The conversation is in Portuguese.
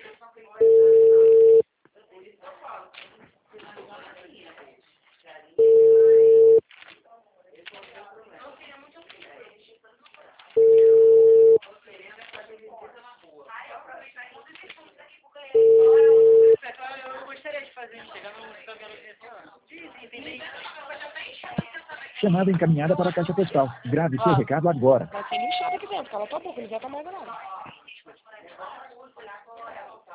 Chamada encaminhada para a caixa postal. Grave seu recado agora. Vai ser lixado aqui dentro, cala tua boca, ele já tá mais grave.